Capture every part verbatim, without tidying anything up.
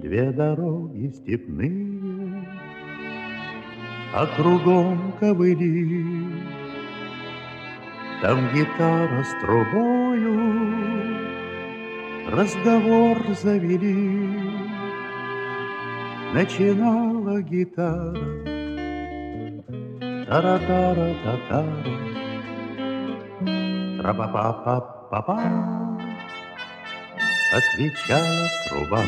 Две дороги степные, а кругом ковыли. Там гитара с трубою разговор завели. Начинала гитара, тара-тара-та-тара, тра-па-па-па-па-па, отвечала труба.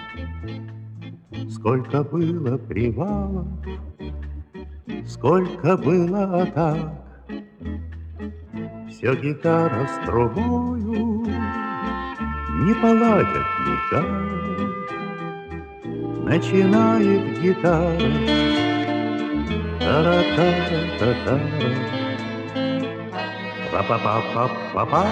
Сколько было привалов, сколько было атак, все гитара с трубою не поладят никак. Начинает гитара, тара-тара-та-тара, па-па-па-па-па-па,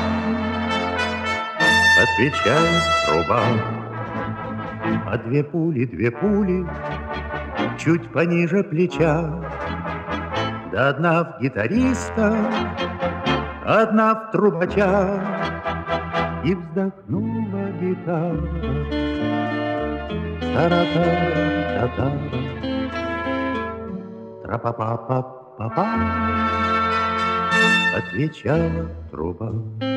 отвечает труба. А две пули, две пули чуть пониже плеча, да одна в гитариста, одна в трубача. И вздохнула гитара, тара-тара-та-тара, тра-па-па-па-па-па, отвечала труба.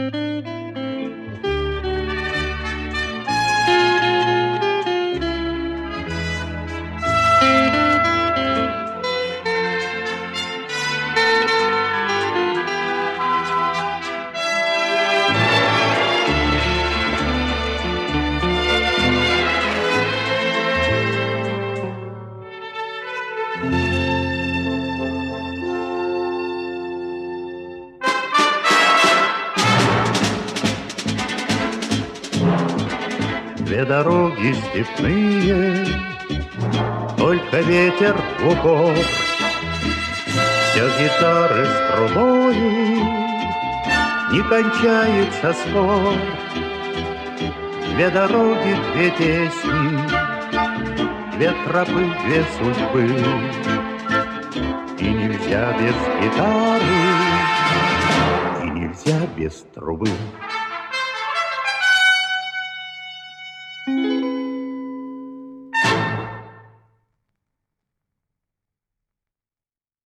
Две дороги степные, только ветер в упор, все гитары с трубою, не кончается спор. Две дороги, две песни, две тропы, две судьбы, и нельзя без гитары, и нельзя без трубы.